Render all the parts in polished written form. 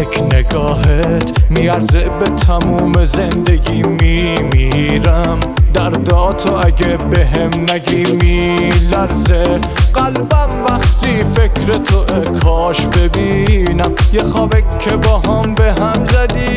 یک نگاهت میارزه به تموم زندگی. میمیرم درداتو اگه بهم نگی. میلرزه قلبم وقتی فکر تو، کاش ببینم یه خوابه که با هم به هم زدی.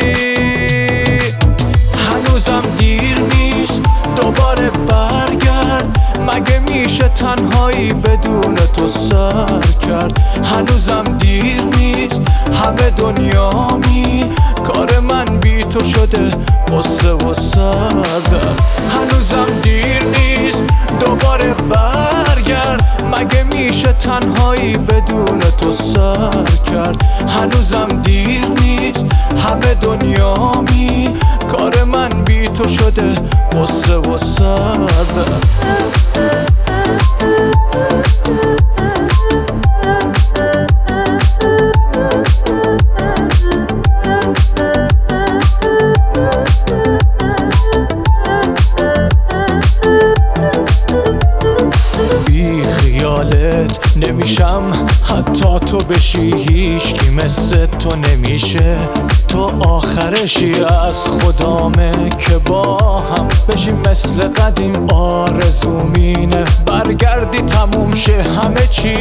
هنوزم دیر نیست دوباره برگرد، مگه میشه تنهایی بدون تو سر کرد. هنوزم دیر نیست همه دنیامی، کار من بی تو شده قصه و سرده. هنوزم دیر نیست دوباره برگرد، مگه میشه تنهایی بدون تو سر کرد. هنوزم دیر نیست همه دنیامی، کار من بی تو شده قصه و سرده. نمیشم حتی تو بشی، هیچکی مثل تو نمیشه. تو آخرشی از خدامه که با هم بشیم مثل قدیم. آرزومینه برگردی تموم شه همه چی.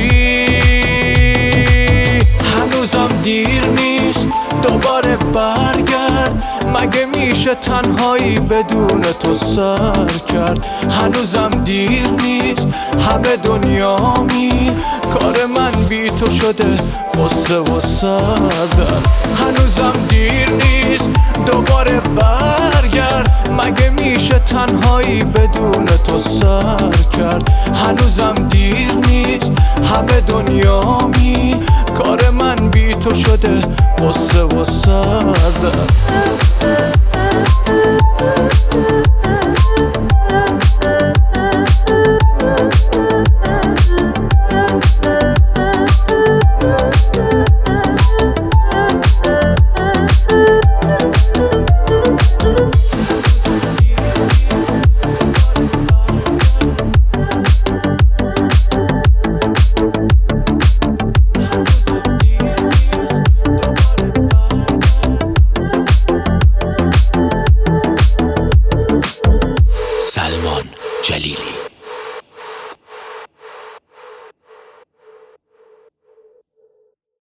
هنوزم دیر نیست دوباره برگرد، مگه میشه تنهایی بدون تو سر کرد. هنوزم دیر نیست همه دنیامی، کار من بی تو شده قصه و سرده. هنوزم دیر نیست دوباره برگرد، مگه میشه تنهایی بدون تو سر کرد. هنوزم دیر نیست همه دنیامی، کار من بی تو شده قصه و سرده.